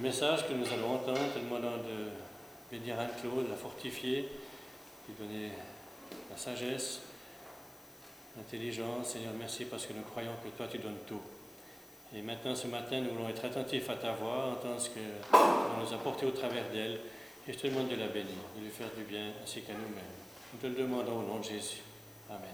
message que nous allons entendre, te demandant de bénir Anne-Claude, la fortifier, lui donner la sagesse, l'intelligence. Seigneur, merci parce que nous croyons que toi tu donnes tout. Et maintenant, ce matin, nous voulons être attentifs à ta voix, entendre ce que tu vas nous apporter au travers d'elle. Et je te demande de la bénir, de lui faire du bien, ainsi qu'à nous-mêmes. Nous te le demandons au nom de Jésus. Amen.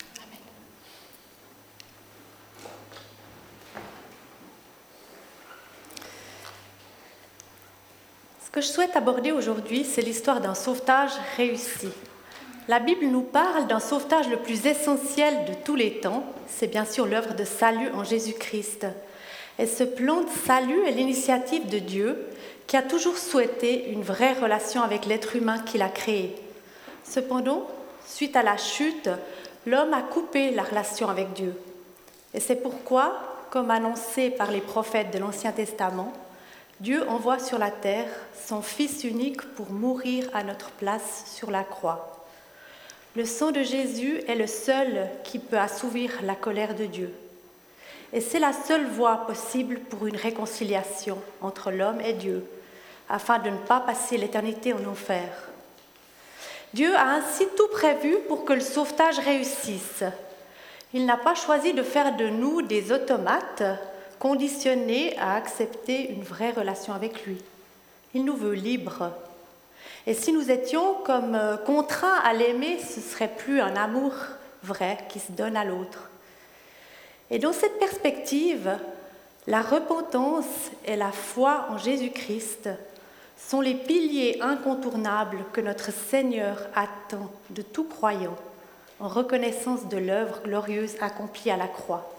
Ce que je souhaite aborder aujourd'hui, c'est l'histoire d'un sauvetage réussi. La Bible nous parle d'un sauvetage le plus essentiel de tous les temps. C'est bien sûr l'œuvre de salut en Jésus-Christ. Et ce plan de salut est l'initiative de Dieu qui a toujours souhaité une vraie relation avec l'être humain qu'il a créé. Cependant, suite à la chute, l'homme a coupé la relation avec Dieu. Et c'est pourquoi, comme annoncé par les prophètes de l'Ancien Testament, Dieu envoie sur la terre son Fils unique pour mourir à notre place sur la croix. Le sang de Jésus est le seul qui peut assouvir la colère de Dieu. Et c'est la seule voie possible pour une réconciliation entre l'homme et Dieu, afin de ne pas passer l'éternité en enfer. Dieu a ainsi tout prévu pour que le sauvetage réussisse. Il n'a pas choisi de faire de nous des automates conditionnés à accepter une vraie relation avec lui. Il nous veut libres. Et si nous étions comme contraints à l'aimer, ce ne serait plus un amour vrai qui se donne à l'autre. Et dans cette perspective, la repentance et la foi en Jésus-Christ sont les piliers incontournables que notre Seigneur attend de tout croyant en reconnaissance de l'œuvre glorieuse accomplie à la croix.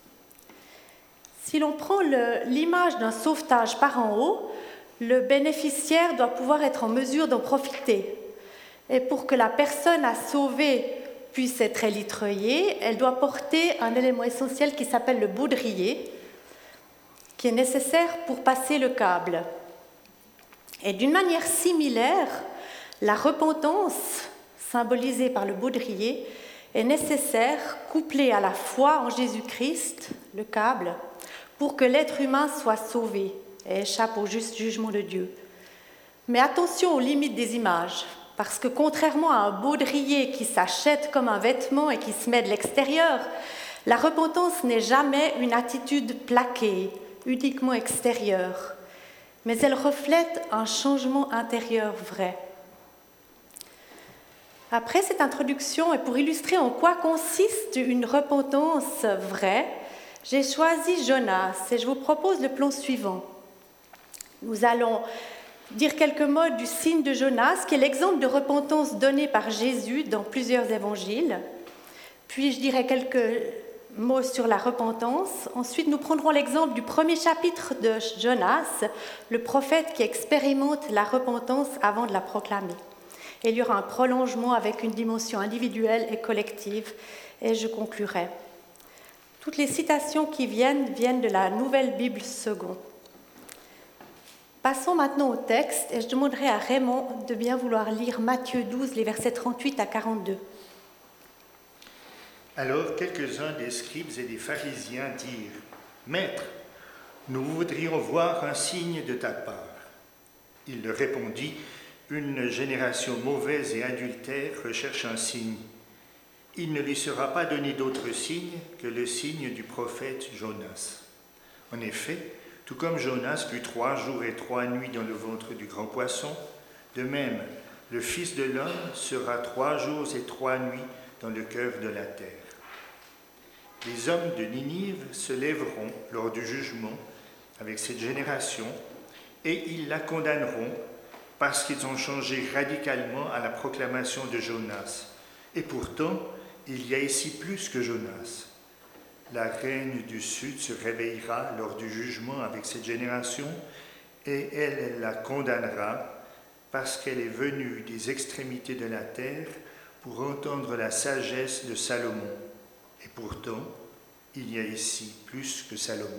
Si l'on prend l'image d'un sauvetage par en haut, le bénéficiaire doit pouvoir être en mesure d'en profiter. Et pour que la personne à sauver puisse être élitreillée, elle doit porter un élément essentiel qui s'appelle le baudrier, qui est nécessaire pour passer le câble. Et d'une manière similaire, la repentance, symbolisée par le baudrier, est nécessaire, couplée à la foi en Jésus-Christ, le câble, pour que l'être humain soit sauvé et échappe au juste jugement de Dieu. Mais attention aux limites des images, parce que contrairement à un baudrier qui s'achète comme un vêtement et qui se met de l'extérieur, la repentance n'est jamais une attitude plaquée, uniquement extérieure, mais elle reflète un changement intérieur vrai. Après cette introduction, et pour illustrer en quoi consiste une repentance vraie, j'ai choisi Jonas et je vous propose le plan suivant. Nous allons dire quelques mots du signe de Jonas, qui est l'exemple de repentance donné par Jésus dans plusieurs évangiles. Puis je dirai quelques mots sur la repentance. Ensuite, nous prendrons l'exemple du premier chapitre de Jonas, le prophète qui expérimente la repentance avant de la proclamer. Et il y aura un prolongement avec une dimension individuelle et collective. Et je conclurai. Toutes les citations qui viennent de la Nouvelle Bible seconde. Passons maintenant au texte et je demanderai à Raymond de bien vouloir lire Matthieu 12, les versets 38 à 42. Alors quelques-uns des scribes et des pharisiens dirent : « Maître, nous voudrions voir un signe de ta part. » Il leur répondit : « Une génération mauvaise et adultère recherche un signe. Il ne lui sera pas donné d'autre signe que le signe du prophète Jonas. En effet, tout comme Jonas fut 3 jours et 3 nuits dans le ventre du grand poisson, de même, le Fils de l'homme sera 3 jours et 3 nuits dans le cœur de la terre. Les hommes de Ninive se lèveront lors du jugement avec cette génération et ils la condamneront parce qu'ils ont changé radicalement à la proclamation de Jonas. Et pourtant, il y a ici plus que Jonas. La reine du Sud se réveillera lors du jugement avec cette génération et elle la condamnera parce qu'elle est venue des extrémités de la terre pour entendre la sagesse de Salomon. Et pourtant, il y a ici plus que Salomon.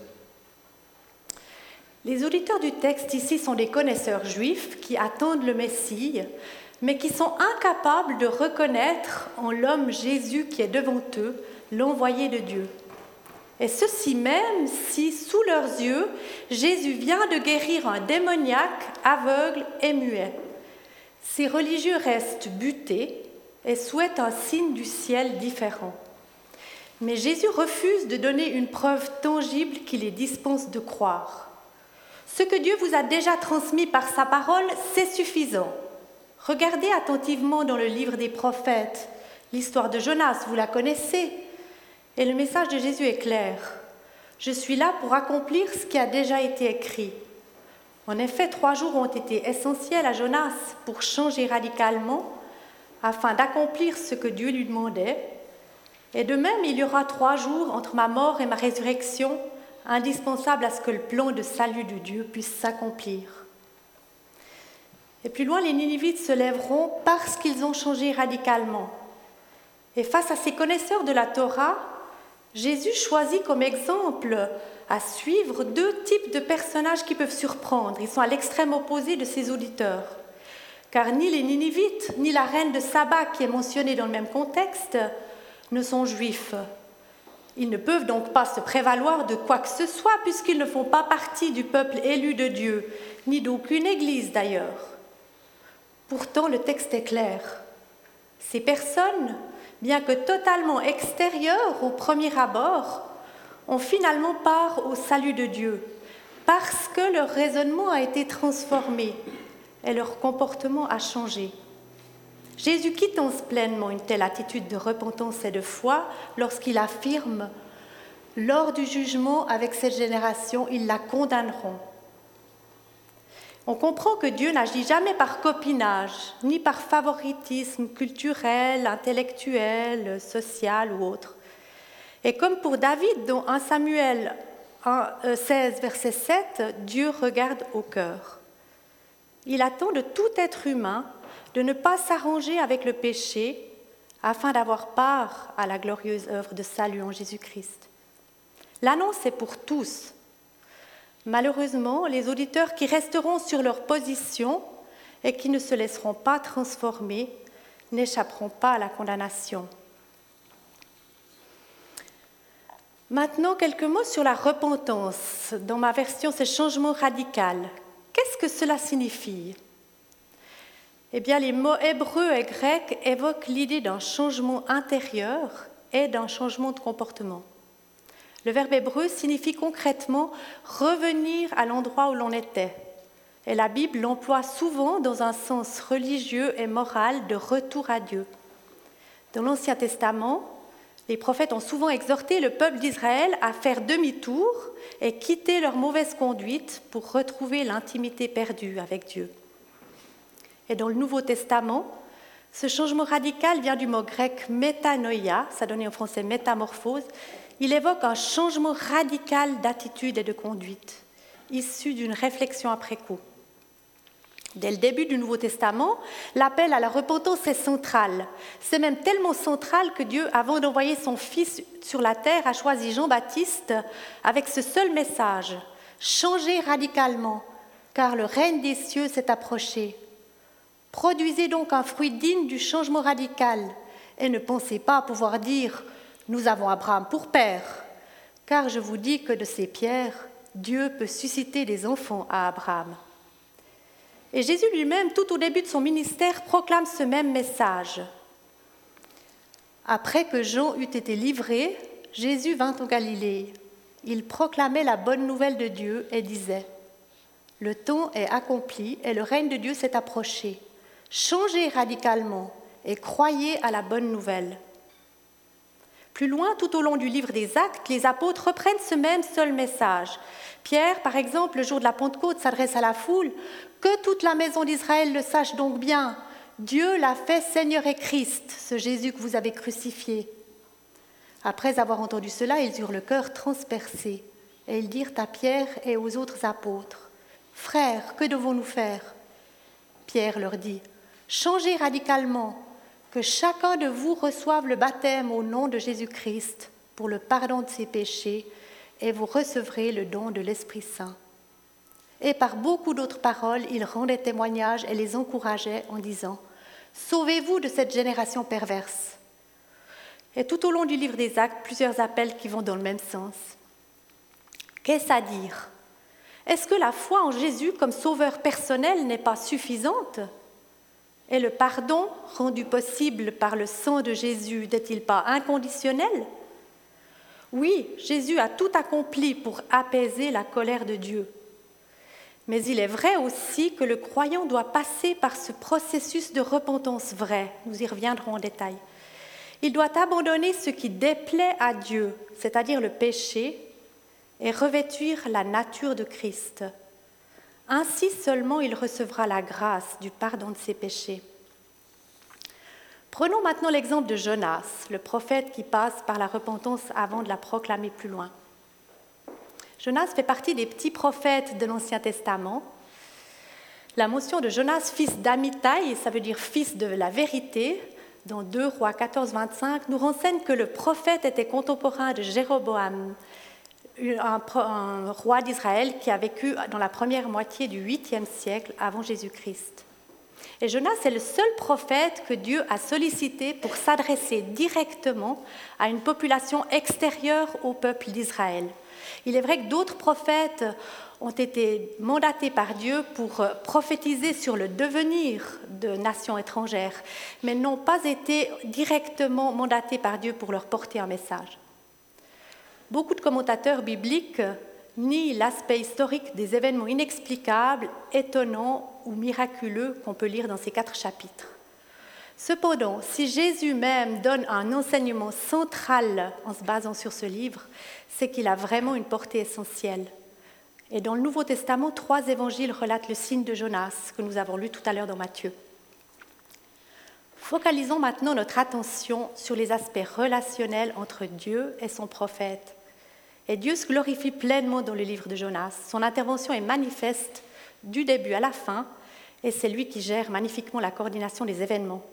Les auditeurs du texte ici sont des connaisseurs juifs qui attendent le Messie, mais qui sont incapables de reconnaître en l'homme Jésus qui est devant eux l'envoyé de Dieu. Et ceci même si, sous leurs yeux, Jésus vient de guérir un démoniaque, aveugle et muet. Ces religieux restent butés et souhaitent un signe du ciel différent. Mais Jésus refuse de donner une preuve tangible qui les dispense de croire. Ce que Dieu vous a déjà transmis par sa parole, c'est suffisant. Regardez attentivement dans le livre des prophètes. L'histoire de Jonas, vous la connaissez. Et le message de Jésus est clair. Je suis là pour accomplir ce qui a déjà été écrit. En effet, 3 jours ont été essentiels à Jonas pour changer radicalement, afin d'accomplir ce que Dieu lui demandait. Et de même, il y aura 3 jours entre ma mort et ma résurrection, indispensables à ce que le plan de salut de Dieu puisse s'accomplir. Et plus loin, les Ninivites se lèveront parce qu'ils ont changé radicalement. Et face à ces connaisseurs de la Torah, Jésus choisit comme exemple à suivre 2 types de personnages qui peuvent surprendre. Ils sont à l'extrême opposé de ses auditeurs. Car ni les Ninivites, ni la reine de Saba, qui est mentionnée dans le même contexte, ne sont juifs. Ils ne peuvent donc pas se prévaloir de quoi que ce soit, puisqu'ils ne font pas partie du peuple élu de Dieu, ni d'aucune église d'ailleurs. Pourtant, le texte est clair. Ces personnes, bien que totalement extérieures au premier abord, ont finalement part au salut de Dieu, parce que leur raisonnement a été transformé et leur comportement a changé. Jésus quitte pleinement une telle attitude de repentance et de foi lorsqu'il affirme « Lors du jugement avec cette génération, ils la condamneront ». On comprend que Dieu n'agit jamais par copinage, ni par favoritisme culturel, intellectuel, social ou autre. Et comme pour David, dans 1 Samuel 16, verset 7, Dieu regarde au cœur. Il attend de tout être humain de ne pas s'arranger avec le péché afin d'avoir part à la glorieuse œuvre de salut en Jésus-Christ. L'annonce est pour tous. Malheureusement, les auditeurs qui resteront sur leur position et qui ne se laisseront pas transformer n'échapperont pas à la condamnation. Maintenant, quelques mots sur la repentance. Dans ma version, c'est changement radical. Qu'est-ce que cela signifie ? Eh bien, les mots hébreux et grecs évoquent l'idée d'un changement intérieur et d'un changement de comportement. Le verbe hébreu signifie concrètement revenir à l'endroit où l'on était. Et la Bible l'emploie souvent dans un sens religieux et moral de retour à Dieu. Dans l'Ancien Testament, les prophètes ont souvent exhorté le peuple d'Israël à faire demi-tour et quitter leur mauvaise conduite pour retrouver l'intimité perdue avec Dieu. Et dans le Nouveau Testament, ce changement radical vient du mot grec métanoïa, ça donne en français métamorphose. Il évoque un changement radical d'attitude et de conduite, issu d'une réflexion après coup. Dès le début du Nouveau Testament, l'appel à la repentance est central. C'est même tellement central que Dieu, avant d'envoyer son Fils sur la terre, a choisi Jean-Baptiste avec ce seul message : changez radicalement, car le règne des cieux s'est approché. Produisez donc un fruit digne du changement radical et ne pensez pas pouvoir dire « Nous avons Abraham pour père », car je vous dis que de ces pierres, Dieu peut susciter des enfants à Abraham. Et Jésus lui-même, tout au début de son ministère, proclame ce même message. Après que Jean eut été livré, Jésus vint en Galilée. Il proclamait la bonne nouvelle de Dieu et disait « Le temps est accompli et le règne de Dieu s'est approché. Changez radicalement et croyez à la bonne nouvelle. » Plus loin, tout au long du livre des Actes, les apôtres reprennent ce même seul message. Pierre, par exemple, le jour de la Pentecôte, s'adresse à la foule. « Que toute la maison d'Israël le sache donc bien, Dieu l'a fait Seigneur et Christ, ce Jésus que vous avez crucifié. » Après avoir entendu cela, ils eurent le cœur transpercé, et ils dirent à Pierre et aux autres apôtres : « Frères, que devons-nous faire ?» Pierre leur dit : « Changez radicalement, que chacun de vous reçoive le baptême au nom de Jésus-Christ pour le pardon de ses péchés, et vous recevrez le don de l'Esprit Saint. » Et par beaucoup d'autres paroles, il rendait témoignage et les encourageait en disant : « Sauvez-vous de cette génération perverse. » Et tout au long du livre des Actes, plusieurs appels qui vont dans le même sens. Qu'est-ce à dire? Est-ce que la foi en Jésus comme sauveur personnel n'est pas suffisante? Et le pardon rendu possible par le sang de Jésus n'est-il pas inconditionnel? Oui, Jésus a tout accompli pour apaiser la colère de Dieu. Mais il est vrai aussi que le croyant doit passer par ce processus de repentance vrai. Nous y reviendrons en détail. Il doit abandonner ce qui déplaît à Dieu, c'est-à-dire le péché, et revêtir la nature de Christ. Ainsi seulement il recevra la grâce du pardon de ses péchés. Prenons maintenant l'exemple de Jonas, le prophète qui passe par la repentance avant de la proclamer plus loin. Jonas fait partie des petits prophètes de l'Ancien Testament. La mention de Jonas, fils d'Amittai, ça veut dire fils de la vérité, dans 2 Rois 14, 25, nous renseigne que le prophète était contemporain de Jéroboam, un roi d'Israël qui a vécu dans la première moitié du 8e siècle avant Jésus-Christ. Et Jonas est le seul prophète que Dieu a sollicité pour s'adresser directement à une population extérieure au peuple d'Israël. Il est vrai que d'autres prophètes ont été mandatés par Dieu pour prophétiser sur le devenir de nations étrangères, mais n'ont pas été directement mandatés par Dieu pour leur porter un message. Beaucoup de commentateurs bibliques nient l'aspect historique des événements inexplicables, étonnants ou miraculeux qu'on peut lire dans ces 4 chapitres. Cependant, si Jésus même donne un enseignement central en se basant sur ce livre, c'est qu'il a vraiment une portée essentielle. Et dans le Nouveau Testament, 3 évangiles relatent le signe de Jonas, que nous avons lu tout à l'heure dans Matthieu. Focalisons maintenant notre attention sur les aspects relationnels entre Dieu et son prophète. Et Dieu se glorifie pleinement dans le livre de Jonas. Son intervention est manifeste du début à la fin, et c'est lui qui gère magnifiquement la coordination des événements.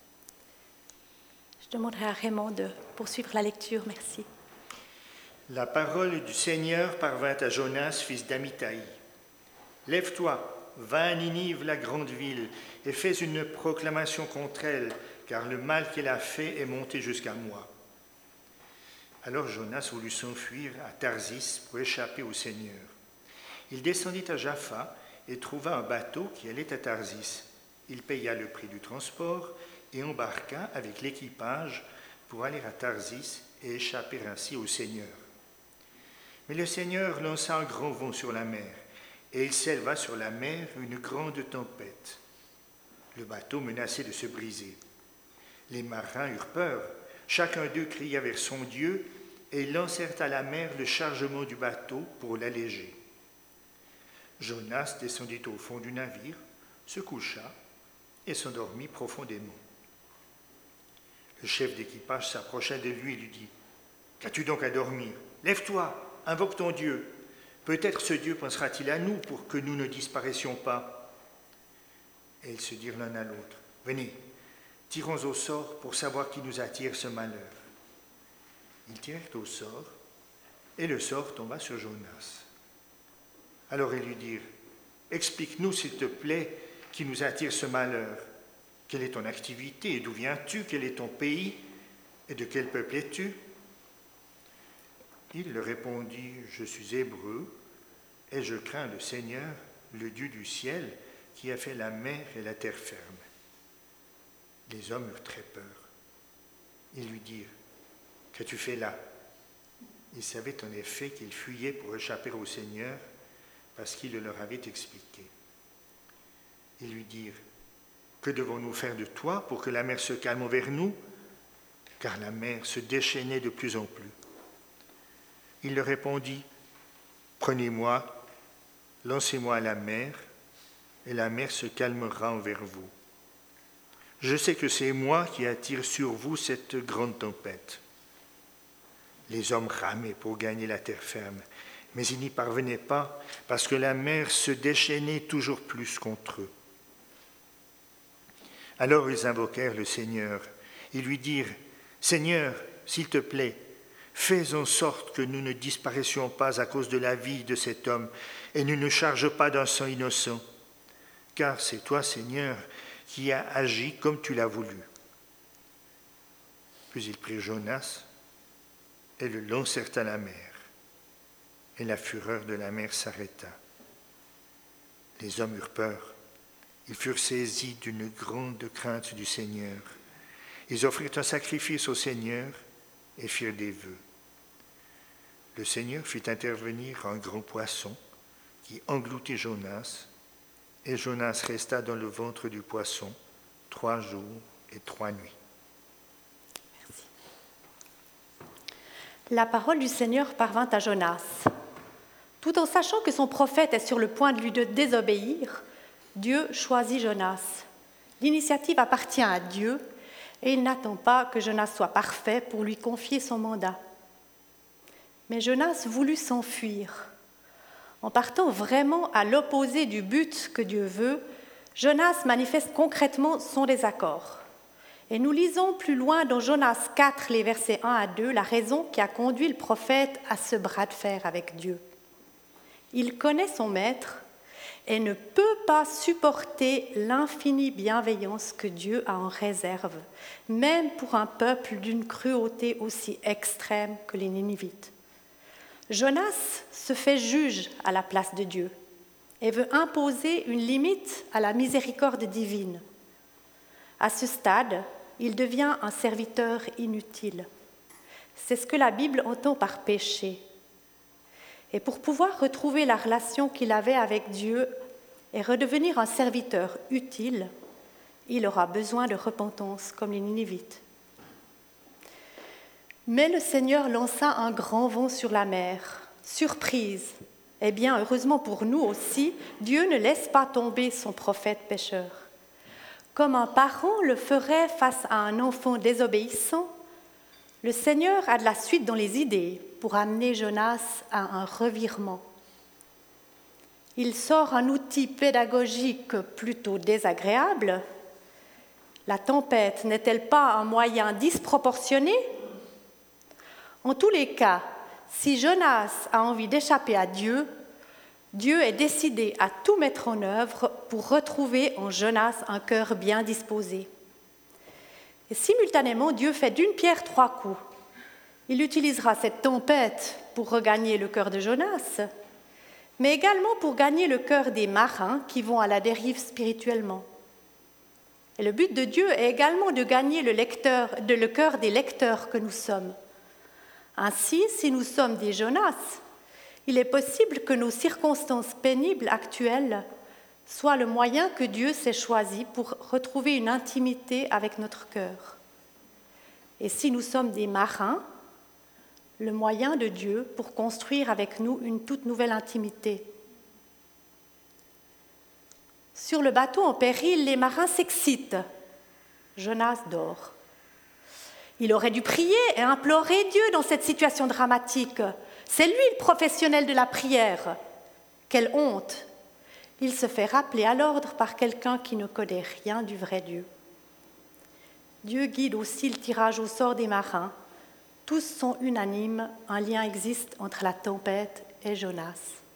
Je demanderai à Raymond de poursuivre la lecture. Merci. La parole du Seigneur parvint à Jonas, fils d'Amittai. « Lève-toi, va à Ninive, la grande ville, et fais une proclamation contre elle, car le mal qu'elle a fait est monté jusqu'à moi. » Alors Jonas voulut s'enfuir à Tarsis pour échapper au Seigneur. Il descendit à Jaffa et trouva un bateau qui allait à Tarsis. Il paya le prix du transport et embarqua avec l'équipage pour aller à Tarsis et échapper ainsi au Seigneur. Mais le Seigneur lança un grand vent sur la mer, et il s'éleva sur la mer une grande tempête. Le bateau menaçait de se briser. Les marins eurent peur. Chacun d'eux cria vers son Dieu, et ils lancèrent à la mer le chargement du bateau pour l'alléger. Jonas descendit au fond du navire, se coucha et s'endormit profondément. Le chef d'équipage s'approcha de lui et lui dit « Qu'as-tu donc à dormir? Lève-toi, invoque ton Dieu. Peut-être ce Dieu pensera-t-il à nous pour que nous ne disparaissions pas. » Et ils se dirent l'un à l'autre « Venez, tirons au sort pour savoir qui nous attire ce malheur. » Ils tirèrent au sort, et le sort tomba sur Jonas. Alors ils lui dirent « Explique-nous, s'il te plaît, qui nous attire ce malheur. Quelle est ton activité et d'où viens-tu? Quel est ton pays et de quel peuple es-tu » Il leur répondit « Je suis hébreu et je crains le Seigneur, le Dieu du ciel, qui a fait la mer et la terre ferme. » Les hommes eurent très peur. Ils lui dirent « Qu'as-tu fait là ?» Ils savaient en effet qu'ils fuyaient pour échapper au Seigneur parce qu'il le leur avait expliqué. Ils lui dirent « Que devons-nous faire de toi pour que la mer se calme envers nous ?» Car la mer se déchaînait de plus en plus. Il leur répondit « Prenez-moi, lancez-moi à la mer, et la mer se calmera envers vous. Je sais que c'est moi qui attire sur vous cette grande tempête. » Les hommes ramaient pour gagner la terre ferme, mais ils n'y parvenaient pas parce que la mer se déchaînait toujours plus contre eux. Alors ils invoquèrent le Seigneur. Ils lui dirent « Seigneur, s'il te plaît, fais en sorte que nous ne disparaissions pas à cause de la vie de cet homme et ne nous charge pas d'un sang innocent. Car c'est toi, Seigneur, qui as agi comme tu l'as voulu. » Puis ils prirent Jonas et le lancèrent à la mer. et la fureur de la mer s'arrêta. Les hommes eurent peur. Ils furent saisis d'une grande crainte du Seigneur. Ils offrirent un sacrifice au Seigneur et firent des vœux. Le Seigneur fit intervenir un grand poisson qui engloutit Jonas, et Jonas resta dans le ventre du poisson 3 jours et 3 nuits. Merci. La parole du Seigneur parvint à Jonas. Tout en sachant que son prophète est sur le point de lui désobéir, Dieu choisit Jonas. L'initiative appartient à Dieu et il n'attend pas que Jonas soit parfait pour lui confier son mandat. Mais Jonas voulut s'enfuir. En partant vraiment à l'opposé du but que Dieu veut, Jonas manifeste concrètement son désaccord. Et nous lisons plus loin dans Jonas 4, les versets 1 à 2, la raison qui a conduit le prophète à ce bras de fer avec Dieu. Il connaît son maître et ne peut pas supporter l'infinie bienveillance que Dieu a en réserve, même pour un peuple d'une cruauté aussi extrême que les Ninivites. Jonas se fait juge à la place de Dieu et veut imposer une limite à la miséricorde divine. À ce stade, il devient un serviteur inutile. C'est ce que la Bible entend par péché. Et pour pouvoir retrouver la relation qu'il avait avec Dieu et redevenir un serviteur utile, il aura besoin de repentance comme les Ninivites. Mais le Seigneur lança un grand vent sur la mer. Surprise! Eh bien, heureusement pour nous aussi, Dieu ne laisse pas tomber son prophète pécheur. Comme un parent le ferait face à un enfant désobéissant, le Seigneur a de la suite dans les idées pour amener Jonas à un revirement. Il sort un outil pédagogique plutôt désagréable. La tempête n'est-elle pas un moyen disproportionné ? En tous les cas, si Jonas a envie d'échapper à Dieu, Dieu est décidé à tout mettre en œuvre pour retrouver en Jonas un cœur bien disposé. Et simultanément, Dieu fait d'une pierre 3 coups. Il utilisera cette tempête pour regagner le cœur de Jonas, mais également pour gagner le cœur des marins qui vont à la dérive spirituellement. Et le but de Dieu est également de gagner le cœur des lecteurs que nous sommes. Ainsi, si nous sommes des Jonas, il est possible que nos circonstances pénibles actuelles soient le moyen que Dieu s'est choisi pour retrouver une intimité avec notre cœur. Et si nous sommes des marins, le moyen de Dieu pour construire avec nous une toute nouvelle intimité. Sur le bateau en péril, les marins s'excitent. Jonas dort. Il aurait dû prier et implorer Dieu dans cette situation dramatique. C'est lui le professionnel de la prière. Quelle honte! Il se fait rappeler à l'ordre par quelqu'un qui ne connaît rien du vrai Dieu. Dieu guide aussi le tirage au sort des marins. Tous sont unanimes, un lien existe entre la tempête et Jonas.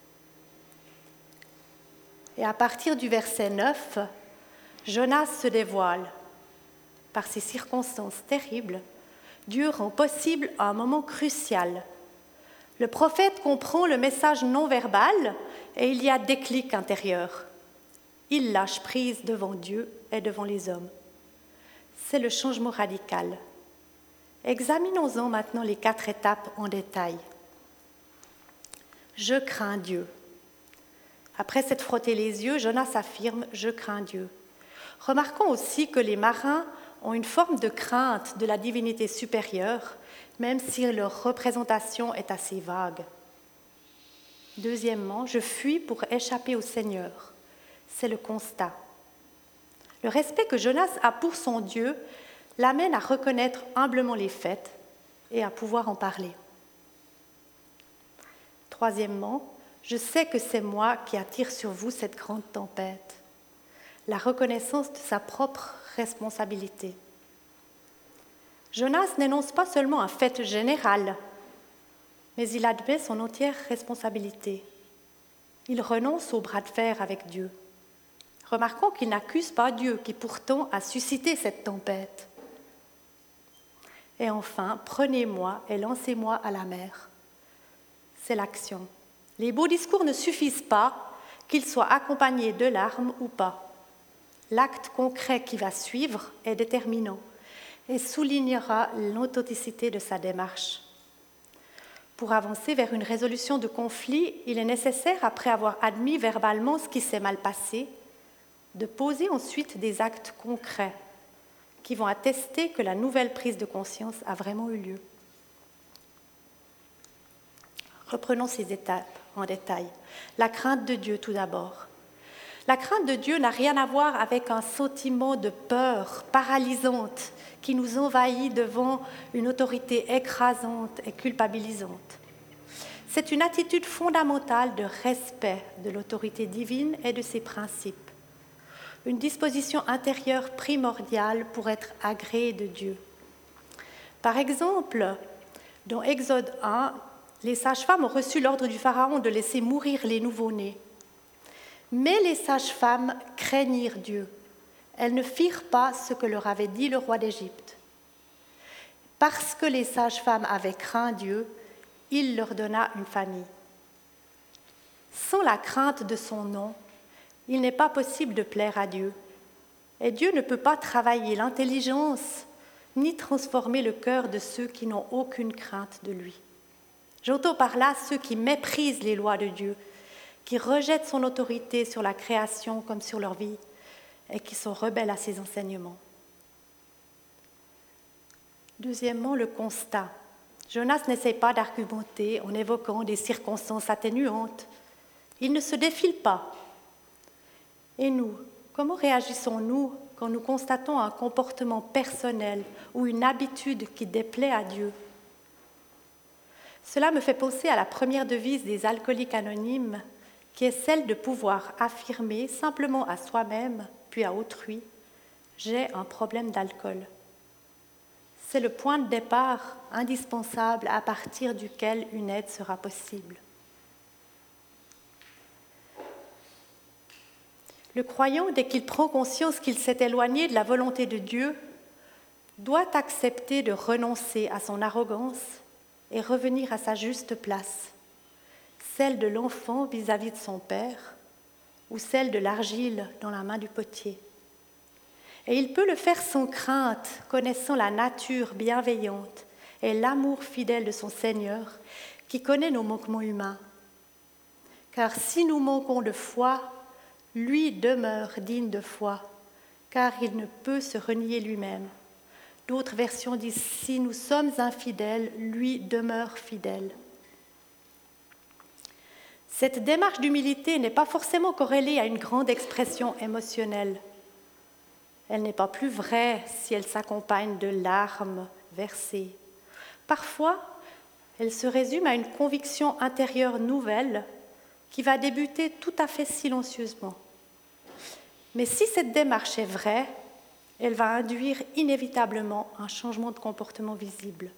Et à partir du verset 9, Jonas se dévoile. Par ces circonstances terribles, Dieu rend possible un moment crucial. Le prophète comprend le message non verbal et il y a déclic intérieur. Il lâche prise devant Dieu et devant les hommes. C'est le changement radical. Examinons-en maintenant les 4 étapes en détail. Je crains Dieu. Après s'être frotté les yeux, Jonas affirme « Je crains Dieu ». Remarquons aussi que les marins ont une forme de crainte de la divinité supérieure, même si leur représentation est assez vague. Deuxièmement, je fuis pour échapper au Seigneur. C'est le constat. Le respect que Jonas a pour son Dieu l'amène à reconnaître humblement les faits et à pouvoir en parler. Troisièmement, je sais que c'est moi qui attire sur vous cette grande tempête. La reconnaissance de sa propre responsabilité. Jonas n'énonce pas seulement un fait général, mais il admet son entière responsabilité. Il renonce au bras de fer avec Dieu. Remarquons qu'il n'accuse pas Dieu, qui pourtant a suscité cette tempête. Et enfin, prenez-moi et lancez-moi à la mer. C'est l'action. Les beaux discours ne suffisent pas, qu'ils soient accompagnés de larmes ou pas. L'acte concret qui va suivre est déterminant et soulignera l'authenticité de sa démarche. Pour avancer vers une résolution de conflit, il est nécessaire, après avoir admis verbalement ce qui s'est mal passé, de poser ensuite des actes concrets qui vont attester que la nouvelle prise de conscience a vraiment eu lieu. Reprenons ces étapes en détail. La crainte de Dieu tout d'abord. La crainte de Dieu n'a rien à voir avec un sentiment de peur paralysante qui nous envahit devant une autorité écrasante et culpabilisante. C'est une attitude fondamentale de respect de l'autorité divine et de ses principes. Une disposition intérieure primordiale pour être agréé de Dieu. Par exemple, dans Exode 1, les sages-femmes ont reçu l'ordre du Pharaon de laisser mourir les nouveau-nés. Mais les sages-femmes craignirent Dieu. Elles ne firent pas ce que leur avait dit le roi d'Égypte. Parce que les sages-femmes avaient craint Dieu, il leur donna une famille. Sans la crainte de son nom, il n'est pas possible de plaire à Dieu. Et Dieu ne peut pas travailler l'intelligence ni transformer le cœur de ceux qui n'ont aucune crainte de lui. J'entends par là ceux qui méprisent les lois de Dieu, qui rejettent son autorité sur la création comme sur leur vie et qui sont rebelles à ses enseignements. Deuxièmement, le constat. Jonas n'essaie pas d'argumenter en évoquant des circonstances atténuantes. Il ne se défile pas. Et nous, comment réagissons-nous quand nous constatons un comportement personnel ou une habitude qui déplaît à Dieu ? Cela me fait penser à la première devise des alcooliques anonymes, qui est celle de pouvoir affirmer simplement à soi-même, puis à autrui, « j'ai un problème d'alcool ». C'est le point de départ indispensable à partir duquel une aide sera possible. Le croyant, dès qu'il prend conscience qu'il s'est éloigné de la volonté de Dieu, doit accepter de renoncer à son arrogance et revenir à sa juste place, celle de l'enfant vis-à-vis de son père ou celle de l'argile dans la main du potier. Et il peut le faire sans crainte, connaissant la nature bienveillante et l'amour fidèle de son Seigneur qui connaît nos manquements humains. Car si nous manquons de foi, lui demeure digne de foi, car il ne peut se renier lui-même. D'autres versions disent « si nous sommes infidèles, lui demeure fidèle ». Cette démarche d'humilité n'est pas forcément corrélée à une grande expression émotionnelle. Elle n'est pas plus vraie si elle s'accompagne de larmes versées. Parfois, elle se résume à une conviction intérieure nouvelle qui va débuter tout à fait silencieusement. Mais si cette démarche est vraie, elle va induire inévitablement un changement de comportement visible.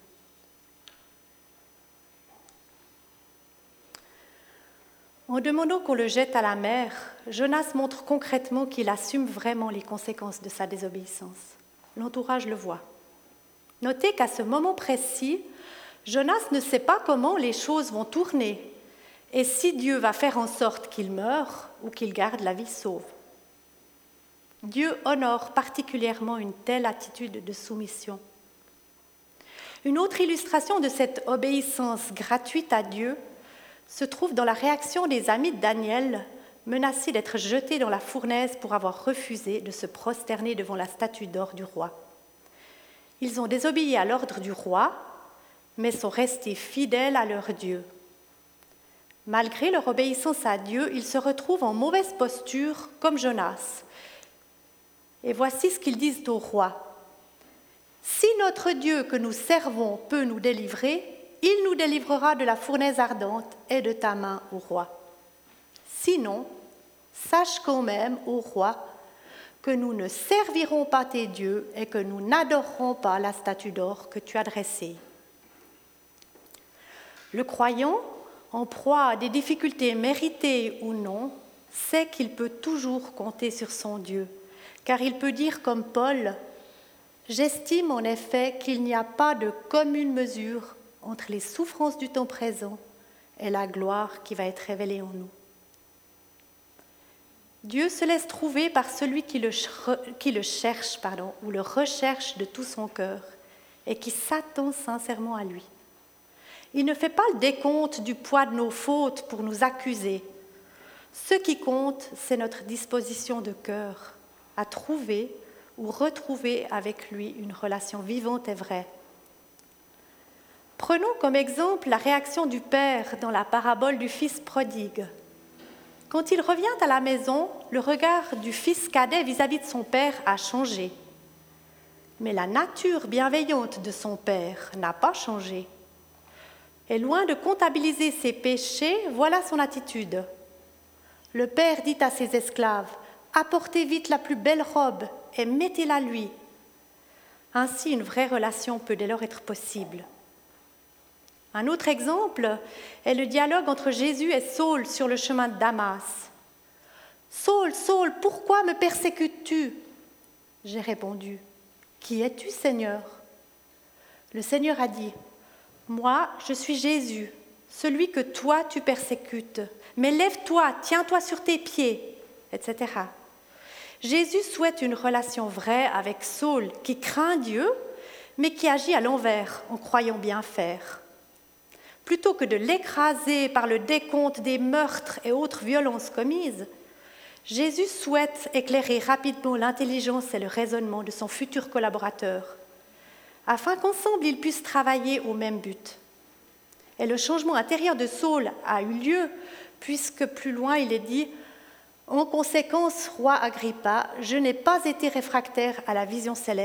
En demandant qu'on le jette à la mer, Jonas montre concrètement qu'il assume vraiment les conséquences de sa désobéissance. L'entourage le voit. Notez qu'à ce moment précis, Jonas ne sait pas comment les choses vont tourner et si Dieu va faire en sorte qu'il meure ou qu'il garde la vie sauve. Dieu honore particulièrement une telle attitude de soumission. Une autre illustration de cette obéissance gratuite à Dieu se trouve dans la réaction des amis de Daniel, menacés d'être jetés dans la fournaise pour avoir refusé de se prosterner devant la statue d'or du roi. Ils ont désobéi à l'ordre du roi, mais sont restés fidèles à leur Dieu. Malgré leur obéissance à Dieu, ils se retrouvent en mauvaise posture, comme Jonas. Et voici ce qu'ils disent au roi. « Si notre Dieu que nous servons peut nous délivrer, il nous délivrera de la fournaise ardente et de ta main, ô roi. Sinon, sache quand même, ô roi, que nous ne servirons pas tes dieux et que nous n'adorerons pas la statue d'or que tu as dressée. » Le croyant, en proie à des difficultés méritées ou non, sait qu'il peut toujours compter sur son Dieu, car il peut dire comme Paul « J'estime en effet qu'il n'y a pas de commune mesure entre les souffrances du temps présent et la gloire qui va être révélée en nous. Dieu se laisse trouver par celui qui le cherche ou le recherche de tout son cœur et qui s'attend sincèrement à lui. Il ne fait pas le décompte du poids de nos fautes pour nous accuser. Ce qui compte, c'est notre disposition de cœur à trouver ou retrouver avec lui une relation vivante et vraie. Prenons comme exemple la réaction du Père dans la parabole du Fils prodigue. Quand il revient à la maison, le regard du fils cadet vis-à-vis de son père a changé. Mais la nature bienveillante de son père n'a pas changé. Et loin de comptabiliser ses péchés, voilà son attitude. Le père dit à ses esclaves, « Apportez vite la plus belle robe et mettez-la lui. » Ainsi, une vraie relation peut dès lors être possible. Un autre exemple est le dialogue entre Jésus et Saul sur le chemin de Damas. « Saul, Saul, pourquoi me persécutes-tu » J'ai répondu, « Qui es-tu, Seigneur » Le Seigneur a dit, « Moi, je suis Jésus, celui que toi tu persécutes. Mais lève-toi, tiens-toi sur tes pieds, etc. » Jésus souhaite une relation vraie avec Saul qui craint Dieu, mais qui agit à l'envers en croyant bien faire. Plutôt que de l'écraser par le décompte des meurtres et autres violences commises, Jésus souhaite éclairer rapidement l'intelligence et le raisonnement de son futur collaborateur, afin qu'ensemble ils puissent travailler au même but. Et le changement intérieur de Saul a eu lieu, puisque plus loin il est dit « En conséquence, roi Agrippa, je n'ai pas été réfractaire à la vision céleste. »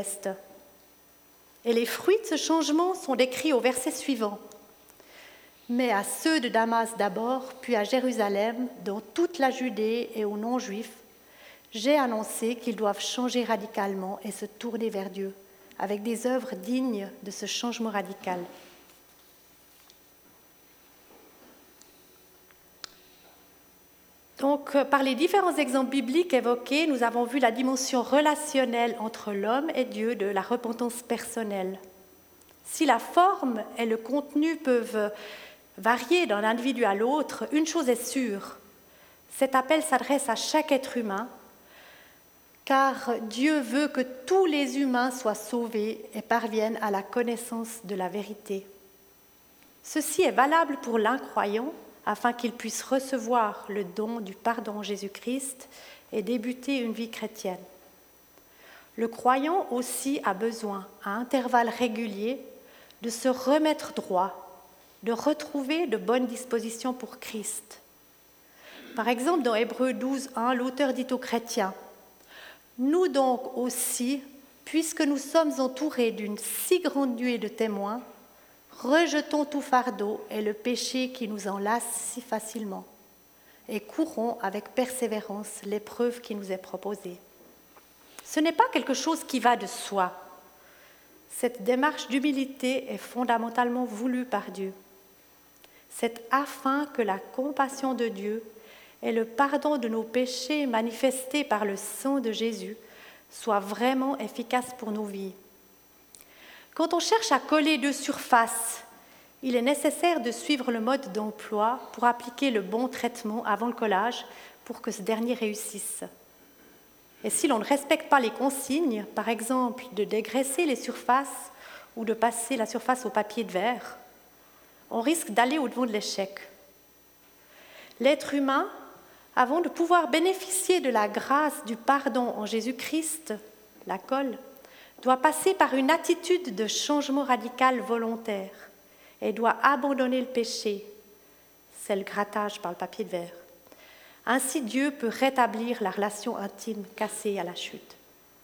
Et les fruits de ce changement sont décrits au verset suivant. Mais à ceux de Damas d'abord, puis à Jérusalem, dans toute la Judée et aux non-juifs, j'ai annoncé qu'ils doivent changer radicalement et se tourner vers Dieu, avec des œuvres dignes de ce changement radical. Donc, par les différents exemples bibliques évoqués, nous avons vu la dimension relationnelle entre l'homme et Dieu de la repentance personnelle. Si la forme et le contenu peuvent varier d'un individu à l'autre, une chose est sûre, cet appel s'adresse à chaque être humain, car Dieu veut que tous les humains soient sauvés et parviennent à la connaissance de la vérité. Ceci est valable pour l'incroyant, afin qu'il puisse recevoir le don du pardon en Jésus-Christ et débuter une vie chrétienne. Le croyant aussi a besoin, à intervalles réguliers, de se remettre droit, de retrouver de bonnes dispositions pour Christ. Par exemple, dans Hébreux 12:1, l'auteur dit aux chrétiens « Nous donc aussi, puisque nous sommes entourés d'une si grande nuée de témoins, rejetons tout fardeau et le péché qui nous enlace si facilement, et courons avec persévérance l'épreuve qui nous est proposée. » Ce n'est pas quelque chose qui va de soi. Cette démarche d'humilité est fondamentalement voulue par Dieu. C'est afin que la compassion de Dieu et le pardon de nos péchés manifestés par le sang de Jésus soient vraiment efficaces pour nos vies. Quand on cherche à coller deux surfaces, il est nécessaire de suivre le mode d'emploi pour appliquer le bon traitement avant le collage pour que ce dernier réussisse. Et si l'on ne respecte pas les consignes, par exemple de dégraisser les surfaces ou de passer la surface au papier de verre, on risque d'aller au-devant de l'échec. L'être humain, avant de pouvoir bénéficier de la grâce du pardon en Jésus-Christ, la colle, doit passer par une attitude de changement radical volontaire et doit abandonner le péché, c'est le grattage par le papier de verre. Ainsi, Dieu peut rétablir la relation intime cassée à la chute.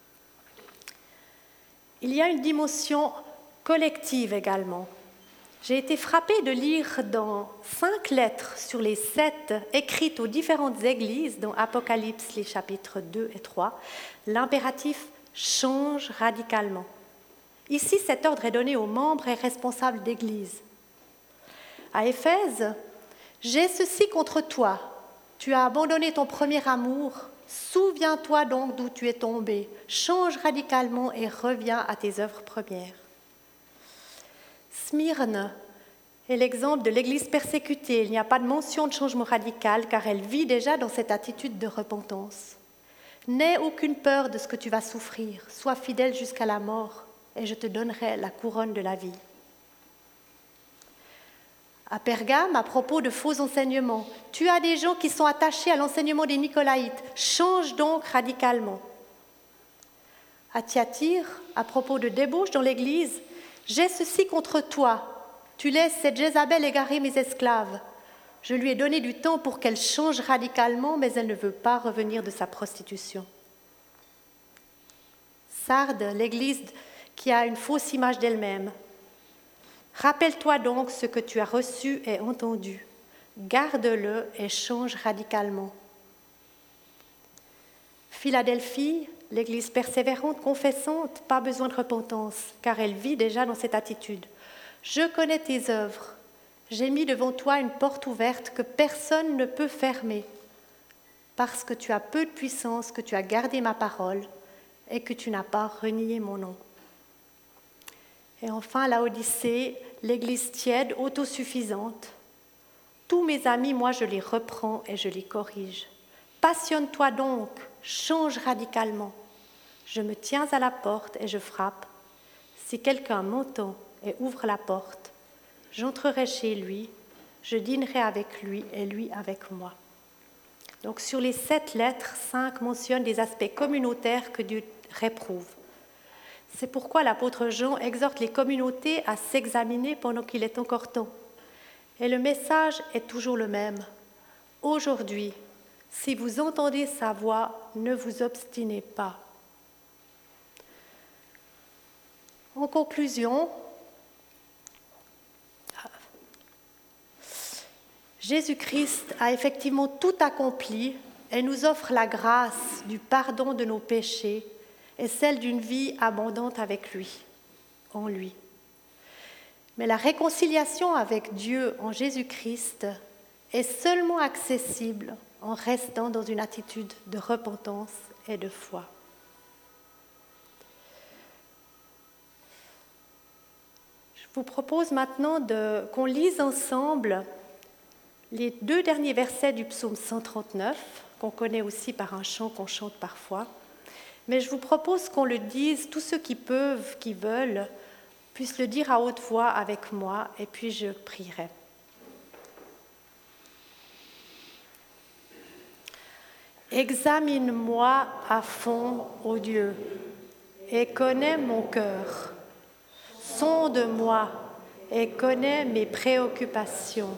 Il y a une dimension collective également. J'ai été frappée de lire dans 5 lettres sur les 7 écrites aux différentes églises, dans Apocalypse, les chapitres 2 et 3, l'impératif « change radicalement ». Ici, cet ordre est donné aux membres et responsables d'église. À Éphèse, « J'ai ceci contre toi, tu as abandonné ton premier amour, souviens-toi donc d'où tu es tombé, change radicalement et reviens à tes œuvres premières. » Smyrne Et l'exemple de l'Église persécutée, il n'y a pas de mention de changement radical car elle vit déjà dans cette attitude de repentance. N'aie aucune peur de ce que tu vas souffrir, sois fidèle jusqu'à la mort et je te donnerai la couronne de la vie. À Pergame, à propos de faux enseignements, tu as des gens qui sont attachés à l'enseignement des Nicolaïtes, change donc radicalement. À Thyatire, à propos de débauche dans l'Église, j'ai ceci contre toi. Tu laisses cette Jézabel égarer mes esclaves. Je lui ai donné du temps pour qu'elle change radicalement, mais elle ne veut pas revenir de sa prostitution. Sardes, l'Église qui a une fausse image d'elle-même. Rappelle-toi donc ce que tu as reçu et entendu. Garde-le et change radicalement. Philadelphie, l'Église persévérante, confessante, pas besoin de repentance, car elle vit déjà dans cette attitude. Je connais tes œuvres. J'ai mis devant toi une porte ouverte que personne ne peut fermer, parce que tu as peu de puissance, que tu as gardé ma parole et que tu n'as pas renié mon nom. Et enfin, la Odyssée, l'Église tiède, autosuffisante. Tous mes amis, moi, je les reprends et je les corrige. Passionne-toi donc, change radicalement. Je me tiens à la porte et je frappe. Si quelqu'un m'entend et ouvre la porte, j'entrerai chez lui, je dînerai avec lui et lui avec moi. Donc sur les 7 lettres, 5 mentionnent des aspects communautaires que Dieu réprouve. C'est pourquoi l'apôtre Jean exhorte les communautés à s'examiner pendant qu'il est encore temps. Et le message est toujours le même. Aujourd'hui, si vous entendez sa voix, ne vous obstinez pas. En conclusion, Jésus-Christ a effectivement tout accompli et nous offre la grâce du pardon de nos péchés et celle d'une vie abondante avec lui, en lui. Mais la réconciliation avec Dieu en Jésus-Christ est seulement accessible en restant dans une attitude de repentance et de foi. Je vous propose maintenant qu'on lise ensemble les 2 derniers versets du psaume 139, qu'on connaît aussi par un chant qu'on chante parfois. Mais je vous propose qu'on le dise, tous ceux qui peuvent, qui veulent, puissent le dire à haute voix avec moi, et puis je prierai. Examine-moi à fond, ô Dieu, et connais mon cœur. Sonde-moi et connais mes préoccupations.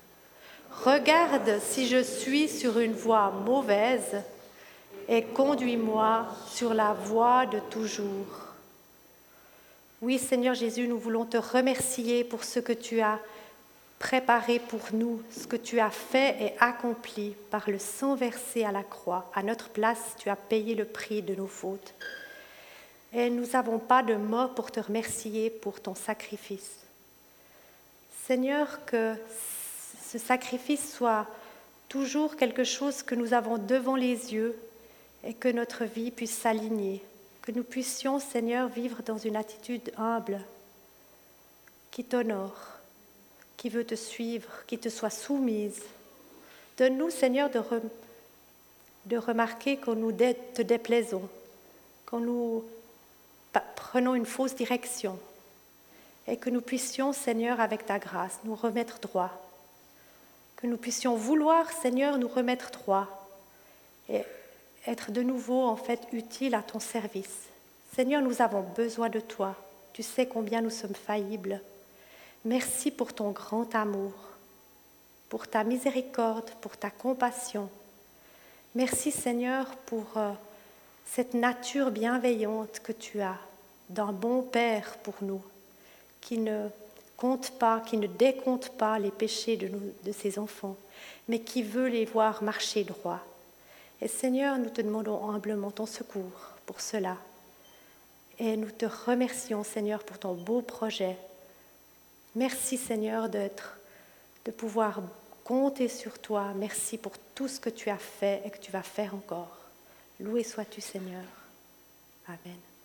Regarde si je suis sur une voie mauvaise et conduis-moi sur la voie de toujours. Oui, Seigneur Jésus, nous voulons te remercier pour ce que tu as préparé pour nous, ce que tu as fait et accompli par le sang versé à la croix. À notre place, tu as payé le prix de nos fautes. Et nous n'avons pas de mots pour te remercier pour ton sacrifice. Seigneur, que ce sacrifice soit toujours quelque chose que nous avons devant les yeux et que notre vie puisse s'aligner, que nous puissions, Seigneur, vivre dans une attitude humble, qui t'honore, qui veut te suivre, qui te soit soumise. Donne-nous, Seigneur, de remarquer quand nous te déplaisons, quand nous prenons une fausse direction, et que nous puissions, Seigneur, avec ta grâce, nous remettre droit. Que nous puissions vouloir, Seigneur, nous remettre droit et être de nouveau, en fait, utiles à ton service. Seigneur, nous avons besoin de toi. Tu sais combien nous sommes faillibles. Merci pour ton grand amour, pour ta miséricorde, pour ta compassion. Merci, Seigneur, pour cette nature bienveillante que tu as, d'un bon Père pour nous, qui ne compte pas, qui ne décompte pas les péchés de ses enfants, mais qui veut les voir marcher droit. Et Seigneur, nous te demandons humblement ton secours pour cela. Et nous te remercions, Seigneur, pour ton beau projet. Merci, Seigneur, de pouvoir compter sur toi. Merci pour tout ce que tu as fait et que tu vas faire encore. Loué sois-tu, Seigneur. Amen.